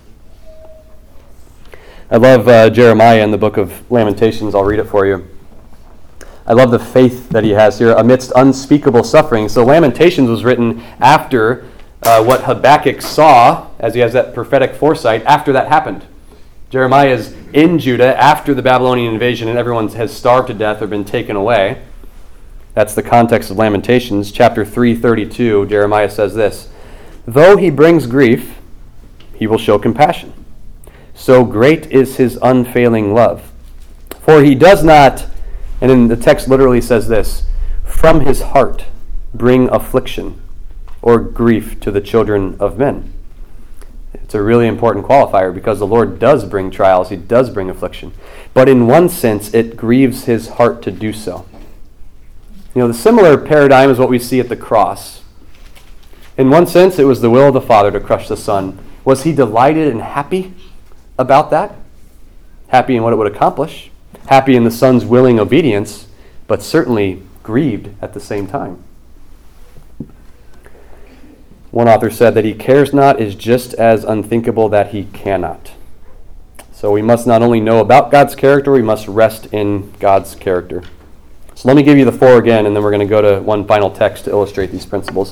I love uh, Jeremiah in the book of Lamentations. I'll read it for you. I love the faith that he has here amidst unspeakable suffering. So Lamentations was written after uh, what Habakkuk saw, as he has that prophetic foresight, after that happened. Jeremiah is in Judah after the Babylonian invasion and everyone has starved to death or been taken away. That's the context of Lamentations. Chapter three thirty-two, Jeremiah says this: though he brings grief, he will show compassion. So great is his unfailing love. For he does not, and then the text literally says this, from his heart bring affliction or grief to the children of men. It's a really important qualifier because the Lord does bring trials, he does bring affliction. But in one sense, it grieves his heart to do so. You know, the similar paradigm is what we see at the cross. In one sense, it was the will of the Father to crush the Son. Was he delighted and happy about that? Happy in what it would accomplish? Happy in the Son's willing obedience, but certainly grieved at the same time. One author said that he cares not is just as unthinkable that he cannot. So we must not only know about God's character, we must rest in God's character. So let me give you the four again, and then we're going to go to one final text to illustrate these principles.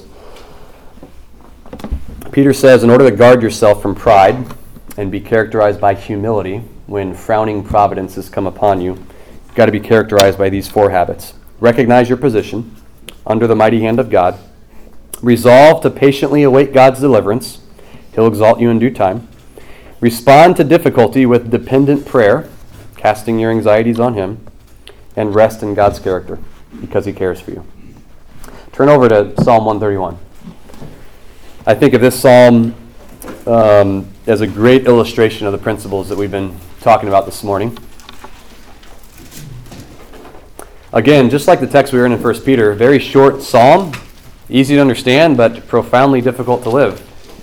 Peter says, in order to guard yourself from pride and be characterized by humility when frowning providences come upon you, you've got to be characterized by these four habits. Recognize your position under the mighty hand of God. Resolve to patiently await God's deliverance. He'll exalt you in due time. Respond to difficulty with dependent prayer, casting your anxieties on him. And rest in God's character because he cares for you. Turn over to Psalm one thirty-one. I think of this psalm um, as a great illustration of the principles that we've been talking about this morning. Again, just like the text we were in in First Peter, very short psalm, easy to understand, but profoundly difficult to live.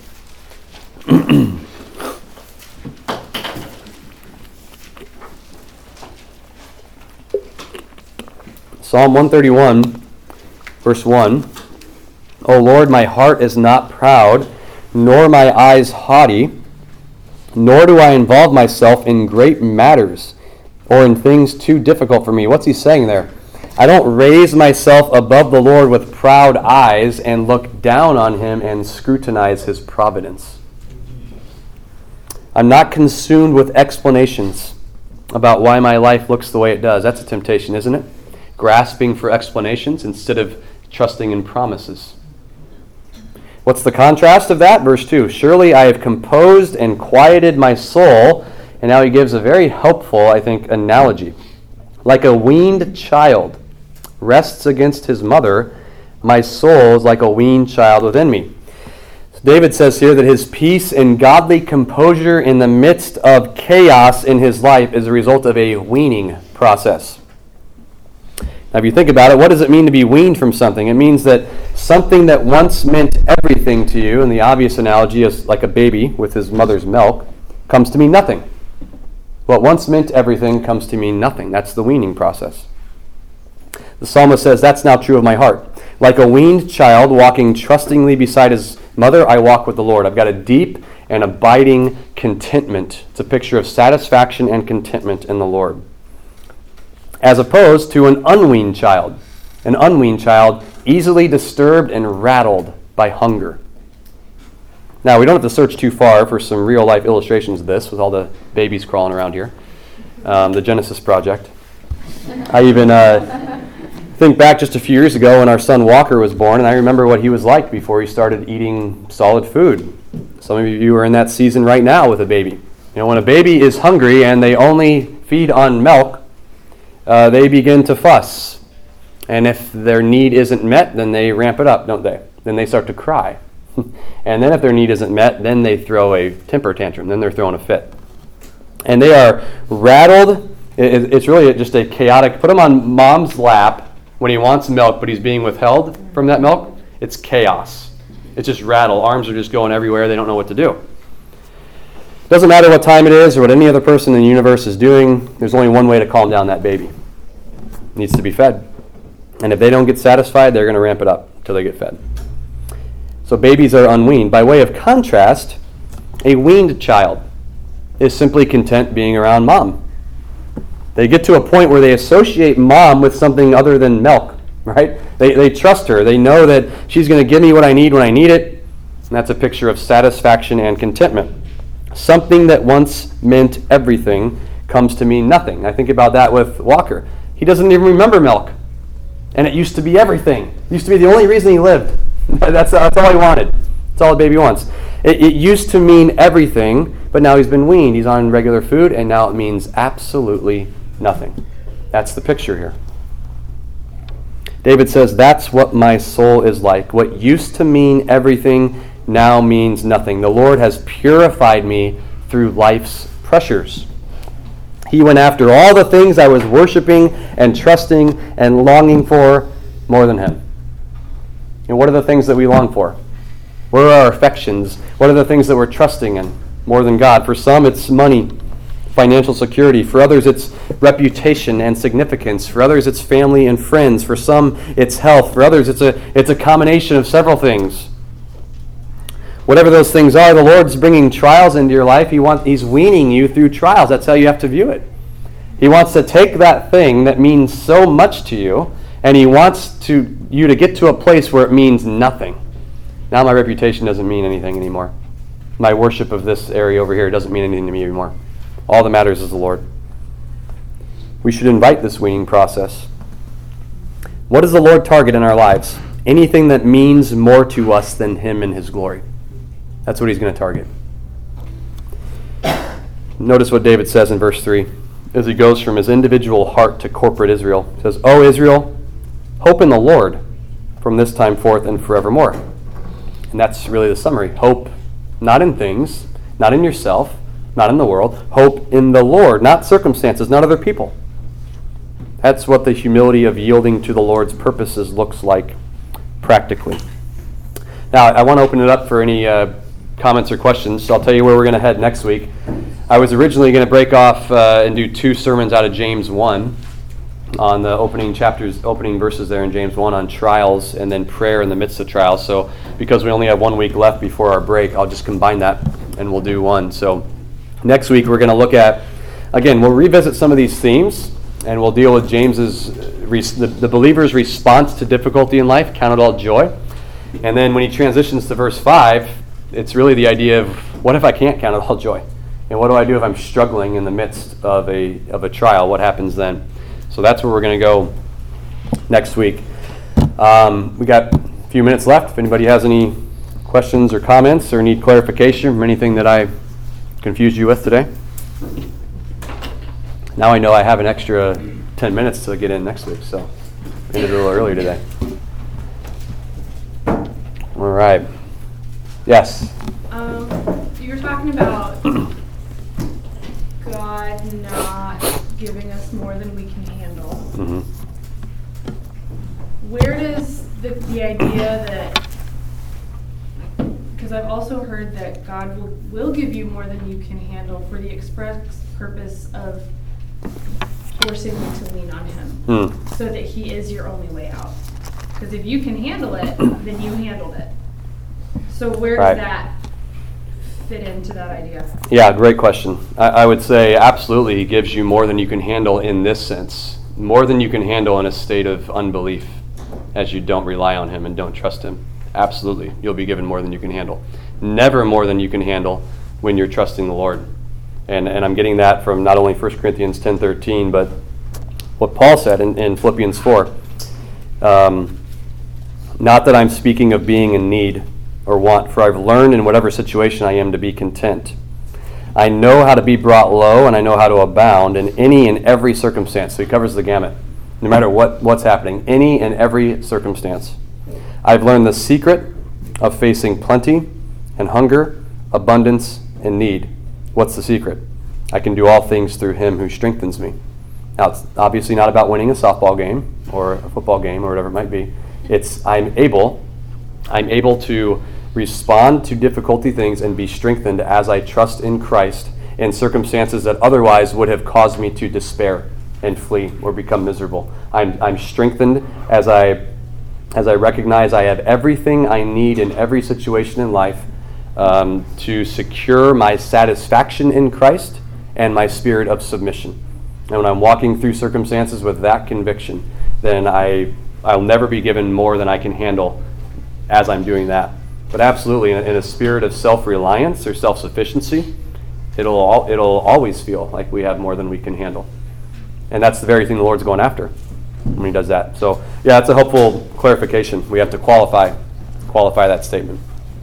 Psalm one thirty-one, verse one. O Lord, my heart is not proud, nor my eyes haughty, nor do I involve myself in great matters or in things too difficult for me. What's he saying there? I don't raise myself above the Lord with proud eyes and look down on him and scrutinize his providence. I'm not consumed with explanations about why my life looks the way it does. That's a temptation, isn't it? Grasping for explanations instead of trusting in promises. What's the contrast of that? Verse two, surely I have composed and quieted my soul. And now he gives a very helpful, I think, analogy. Like a weaned child rests against his mother, my soul is like a weaned child within me. So David says here that his peace and godly composure in the midst of chaos in his life is a result of a weaning process. Now, if you think about it, what does it mean to be weaned from something? It means that something that once meant everything to you, and the obvious analogy is like a baby with his mother's milk, comes to mean nothing. What once meant everything comes to mean nothing. That's the weaning process. The psalmist says, that's now true of my heart. Like a weaned child walking trustingly beside his mother, I walk with the Lord. I've got a deep and abiding contentment. It's a picture of satisfaction and contentment in the Lord. As opposed to an unweaned child. An unweaned child easily disturbed and rattled by hunger. Now, we don't have to search too far for some real-life illustrations of this with all the babies crawling around here. Um, the Genesis Project. I even uh, think back just a few years ago when our son Walker was born, and I remember what he was like before he started eating solid food. Some of you are in that season right now with a baby. You know, when a baby is hungry and they only feed on milk, uh, they begin to fuss. And if their need isn't met, then they ramp it up, don't they? Then they start to cry. And then if their need isn't met, then they throw a temper tantrum. Then they're throwing a fit. And they are rattled. It's really just a chaotic, put him on mom's lap when he wants milk, but he's being withheld from that milk. It's chaos. It's just rattle. Arms are just going everywhere. They don't know what to do. It doesn't matter what time it is or what any other person in the universe is doing. There's only one way to calm down that baby. It needs to be fed. And if they don't get satisfied, they're going to ramp it up until they get fed. So babies are unweaned. By way of contrast, a weaned child is simply content being around mom. They get to a point where they associate mom with something other than milk, right? They, they trust her. They know that she's going to give me what I need when I need it. And that's a picture of satisfaction and contentment. Something that once meant everything comes to mean nothing. I think about that with Walker. He doesn't even remember milk. And it used to be everything. It used to be the only reason he lived. That's, that's all he wanted. That's all a baby wants. It, it used to mean everything, but now he's been weaned. He's on regular food, and now it means absolutely nothing. That's the picture here. David says, that's what my soul is like. What used to mean everything now means nothing. The Lord has purified me through life's pressures. He went after all the things I was worshiping and trusting and longing for more than him. And what are the things that we long for? What are our affections? What are the things that we're trusting in more than God? For some, it's money, financial security. For others, it's reputation and significance. For others, it's family and friends. For some, it's health. For others, it's a it's a combination of several things. Whatever those things are, the Lord's bringing trials into your life. He wants, He's weaning you through trials. That's how you have to view it. He wants to take that thing that means so much to you, and He wants to you to get to a place where it means nothing. Now my reputation doesn't mean anything anymore. My worship of this area over here doesn't mean anything to me anymore. All that matters is the Lord. We should invite this weaning process. What does the Lord target in our lives? Anything that means more to us than Him and His glory. That's what He's going to target. Notice what David says in verse three as he goes from his individual heart to corporate Israel. He says, O Israel, hope in the Lord from this time forth and forevermore. And that's really the summary. Hope not in things, not in yourself, not in the world. Hope in the Lord, not circumstances, not other people. That's what the humility of yielding to the Lord's purposes looks like practically. Now, I want to open it up for any uh, comments or questions, so I'll tell you where we're going to head next week. I was originally going to break off uh, and do two sermons out of James one on the opening chapters, opening verses there in James one on trials and then prayer in the midst of trials. So because we only have one week left before our break, I'll just combine that and we'll do one. So next week we're going to look at, again, we'll revisit some of these themes and we'll deal with James's, the, the believer's response to difficulty in life, count it all joy. And then when he transitions to verse five, it's really the idea of what if I can't count it all joy? And what do I do if I'm struggling in the midst of a of a trial? What happens then? So that's where we're going to go next week. Um, we got a few minutes left. If anybody has any questions or comments or need clarification from anything that I confused you with today. Now I know I have an extra ten minutes to get in next week, so I ended a little earlier today. All right. Yes? Um, so you were talking about God not giving us more than we can handle. Mm-hmm. Where does the, the idea that, because I've also heard that God will, will give you more than you can handle for the express purpose of forcing you to lean on Him, Mm. so that He is your only way out. Because if you can handle it, then you handled it. So where does Right. that fit into that idea? Yeah, great question. I, I would say absolutely He gives you more than you can handle in this sense. More than you can handle in a state of unbelief as you don't rely on Him and don't trust Him. Absolutely, you'll be given more than you can handle. Never more than you can handle when you're trusting the Lord. And and I'm getting that from not only First Corinthians ten thirteen, but what Paul said in, in Philippians four. Um, not that I'm speaking of being in need or want, for I've learned in whatever situation I am to be content. I know how to be brought low, and I know how to abound in any and every circumstance. So he covers the gamut, no matter what, what's happening, any and every circumstance. I've learned the secret of facing plenty and hunger, abundance and need. What's the secret? I can do all things through Him who strengthens me. Now, it's obviously not about winning a softball game or a football game or whatever it might be. It's I'm able, I'm able to respond to difficulty things and be strengthened as I trust in Christ in circumstances that otherwise would have caused me to despair and flee or become miserable. I'm I'm strengthened as I as I recognize I have everything I need in every situation in life um, to secure my satisfaction in Christ and my spirit of submission. And when I'm walking through circumstances with that conviction, then I I'll never be given more than I can handle as I'm doing that. But absolutely, in a, in a spirit of self-reliance or self-sufficiency, it'll all, it'll always feel like we have more than we can handle. And that's the very thing the Lord's going after when He does that. So, yeah, it's a helpful clarification. We have to qualify qualify that statement.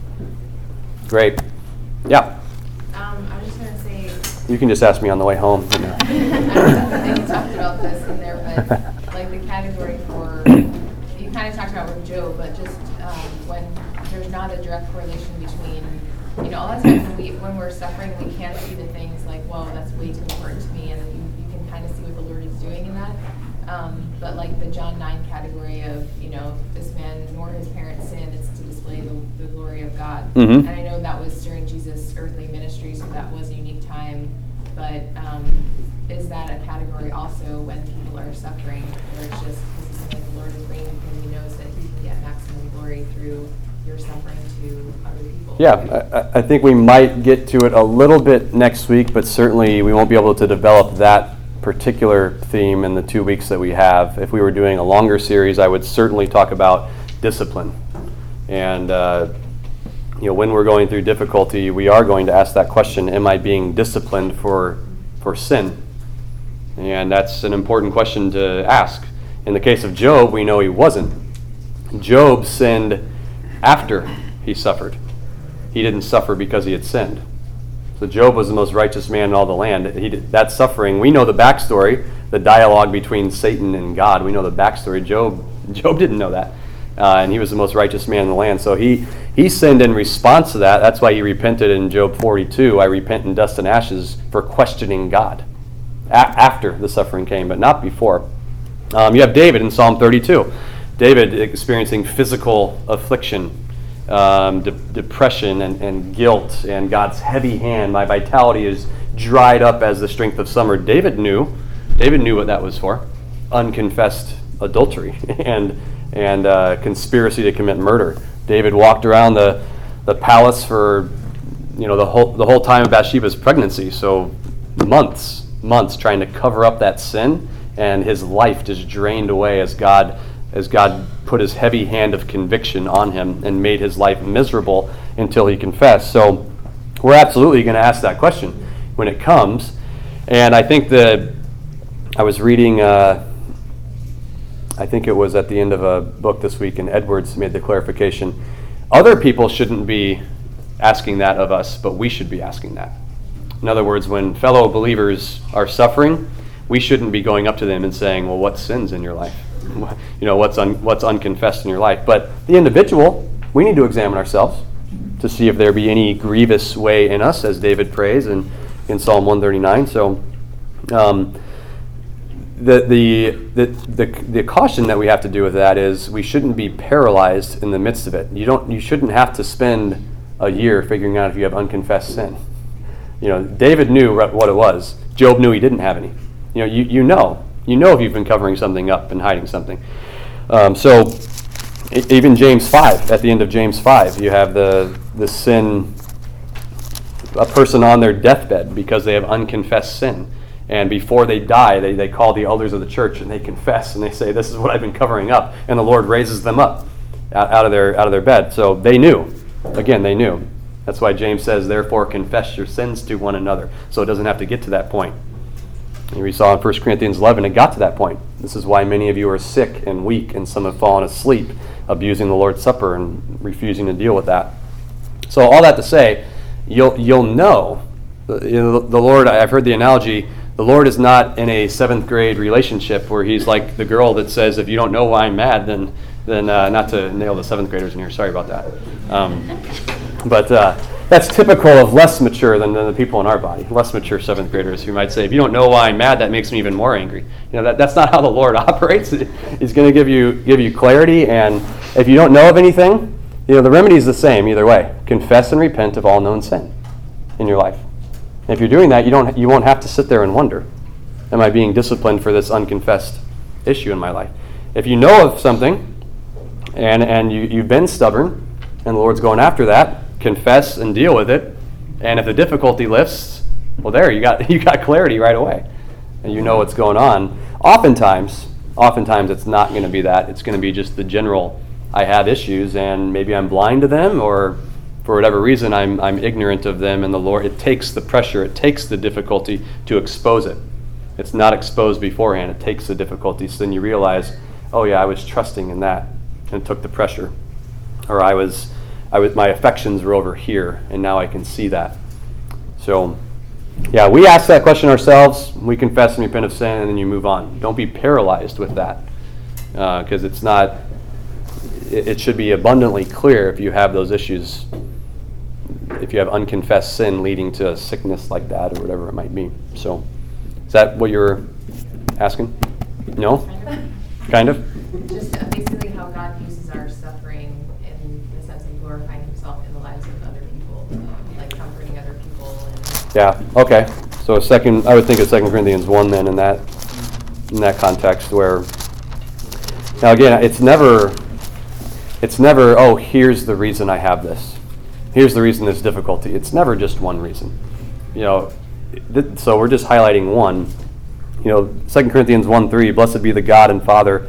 Great. Yeah. Um, I was just going to say... You can just ask me on the way home. You know. I think you talked about this in there, but like the category for... You kind of talked about with Job, but just um, when there's not a direct correlation between... You know, a lot of times when, we, when we're suffering, we can't see the things like, well, that's way too important to me, and you, you can kind of see what the Lord is doing in that. Um, but like the John nine category of, you know, this man nor his parents sinned, it's to display the, the glory of God. Mm-hmm. And I know that was during Jesus' earthly ministry, so that was a unique time. But um, is that a category also when people are suffering, where it's just this is something the Lord is bringing because He knows that He can get maximum glory through your suffering to other people? Yeah, I, I think we might get to it a little bit next week, but certainly we won't be able to develop that particular theme in the two weeks that we have. If we were doing a longer series, I would certainly talk about discipline. And uh, you know, when we're going through difficulty, we are going to ask that question, am I being disciplined for for sin? And that's an important question to ask. In the case of Job, we know he wasn't. Job sinned after he suffered. He didn't suffer because he had sinned. So Job was the most righteous man in all the land. He did, that suffering, we know the backstory, the dialogue between Satan and God. We know the backstory. Job Job didn't know that. Uh, and he was the most righteous man in the land. So he, he sinned in response to that. That's why he repented in Job forty-two. I repent in dust and ashes for questioning God. A- after the suffering came, but not before. Um, you have David in Psalm thirty-two. David experiencing physical affliction, um, de- depression and, and guilt, and God's heavy hand. My vitality is dried up as the strength of summer. David knew. David knew what that was for. Unconfessed adultery and and uh, conspiracy to commit murder. David walked around the the palace for you know the whole the whole time of Bathsheba's pregnancy. So months, months trying to cover up that sin, and his life just drained away as God as God put His heavy hand of conviction on him and made his life miserable until he confessed. So we're absolutely going to ask that question when it comes. And I think that I was reading, uh, I think it was at the end of a book this week, and Edwards made the clarification. Other people shouldn't be asking that of us, but we should be asking that. In other words, when fellow believers are suffering, we shouldn't be going up to them and saying, well, what sin's in your life? You know, what's un, what's unconfessed in your life? But the individual, we need to examine ourselves to see if there be any grievous way in us, as David prays in, in Psalm one thirty-nine. So um, the, the the the the caution that we have to do with that is we shouldn't be paralyzed in the midst of it. You don't you shouldn't have to spend a year figuring out if you have unconfessed sin. You know, David knew what it was. Job knew he didn't have any. You know, you, you know. You know if you've been covering something up and hiding something. Um, so e- even James five, at the end of James five, you have the, the sin, a person on their deathbed because they have unconfessed sin. And before they die, they, they call the elders of the church and they confess and they say, this is what I've been covering up. And the Lord raises them up out, out of their out of their bed. So they knew. Again, they knew. That's why James says, therefore confess your sins to one another. So it doesn't have to get to that point. And we saw in First Corinthians eleven, it got to that point. This is why many of you are sick and weak, and some have fallen asleep, abusing the Lord's Supper and refusing to deal with that. So all that to say, you'll you'll know. You know, the Lord, I've heard the analogy, the Lord is not in a seventh grade relationship where he's like the girl that says, if you don't know why I'm mad, then, then uh, not to nail the seventh graders in here, sorry about that. Um, but uh, that's typical of less mature than, than the people in our body, less mature seventh graders who might say, if you don't know why I'm mad, that makes me even more angry. You know, that, that's not how the Lord operates. He's going to give you give you clarity, and if you don't know of anything, you know, the remedy is the same either way. Confess and repent of all known sin in your life. And if you're doing that, you don't you won't have to sit there and wonder, am I being disciplined for this unconfessed issue in my life? If you know of something and and you, you've been stubborn and the Lord's going after that, confess and deal with it. And if the difficulty lifts, well, there you got you got clarity right away, and you know what's going on. Oftentimes, oftentimes it's not going to be that. It's going to be just the general. I have issues, and maybe I'm blind to them, or for whatever reason, I'm I'm ignorant of them. And the Lord, it takes the pressure, it takes the difficulty to expose it. It's not exposed beforehand. It takes the difficulty. So then you realize, oh yeah, I was trusting in that, and it took the pressure, or I was. I was, my affections were over here, and now I can see that. So, yeah, we ask that question ourselves. We confess and repent of sin, and then you move on. Don't be paralyzed with that, because uh, it's not. It, it should be abundantly clear if you have those issues. If you have unconfessed sin leading to a sickness like that, or whatever it might be. So, is that what you're asking? No? Kind of. Just uh, basically how God uses our suffering in the sense of glorifying himself in the lives of other people, like comforting other people. And yeah, okay. So second, I would think of Second Corinthians one then in that in that context where, now again, it's never, it's never, oh, here's the reason I have this. Here's the reason there's difficulty. It's never just one reason. You know, th- so we're just highlighting one. You know, Second Corinthians one three, blessed be the God and Father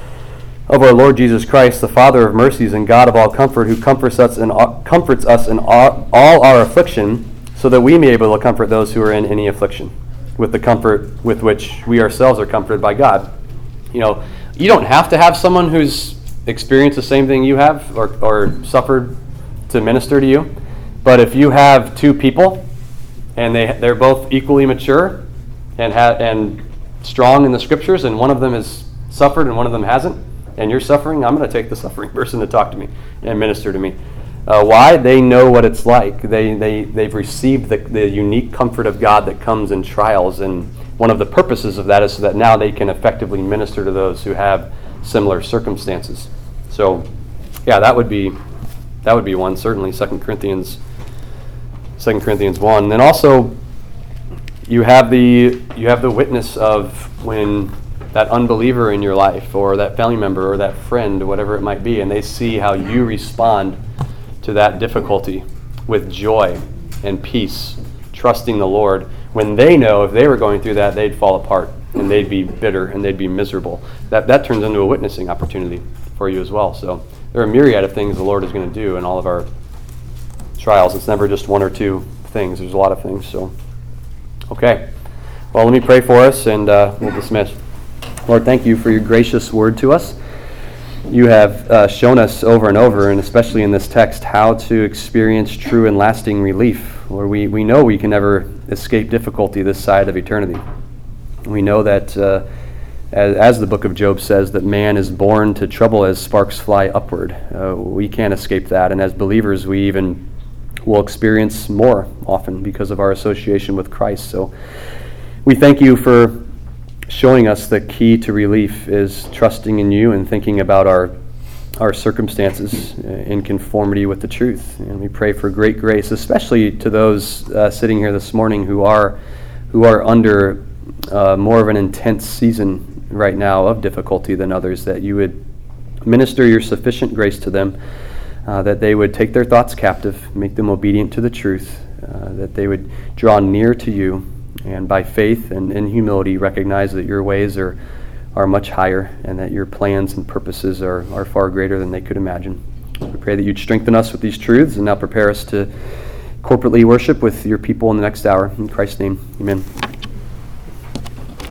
of our Lord Jesus Christ, the Father of mercies and God of all comfort, who comforts us in all, comforts us in all, all our affliction, so that we may be able to comfort those who are in any affliction, with the comfort with which we ourselves are comforted by God. You know, you don't have to have someone who's experienced the same thing you have or, or suffered to minister to you, but if you have two people and they they're both equally mature and ha- and strong in the scriptures, and one of them has suffered and one of them hasn't, and you're suffering, I'm going to take the suffering person to talk to me and minister to me. Uh, why? They know what it's like. They, they, they've received the, the unique comfort of God that comes in trials, and one of the purposes of that is so that now they can effectively minister to those who have similar circumstances. So, yeah, that would be that would be one, certainly, Second Corinthians Second Corinthians one. And then also, you have the you have the witness of when that unbeliever in your life, or that family member, or that friend, whatever it might be, and they see how you respond to that difficulty with joy and peace, trusting the Lord, when they know if they were going through that, they'd fall apart, and they'd be bitter, and they'd be miserable. That that turns into a witnessing opportunity for you as well. So there are a myriad of things the Lord is going to do in all of our trials. It's never just one or two things. There's a lot of things. So, okay. Well, let me pray for us, and uh, we'll dismiss. Lord, thank you for your gracious word to us. You have uh, shown us over and over, and especially in this text, how to experience true and lasting relief, where we, we know we can never escape difficulty this side of eternity. We know that, uh, as, as the book of Job says, that man is born to trouble as sparks fly upward. Uh, we can't escape that, and as believers, we even will experience more often because of our association with Christ. So we thank you for showing us the key to relief is trusting in you and thinking about our our circumstances in conformity with the truth. And we pray for great grace, especially to those uh, sitting here this morning who are who are under uh, more of an intense season right now of difficulty than others, that you would minister your sufficient grace to them, uh, that they would take their thoughts captive, make them obedient to the truth, uh, that they would draw near to you, and by faith and in humility recognize that your ways are are much higher, and that your plans and purposes are, are far greater than they could imagine. We pray that you'd strengthen us with these truths and now prepare us to corporately worship with your people in the next hour. In Christ's name, amen.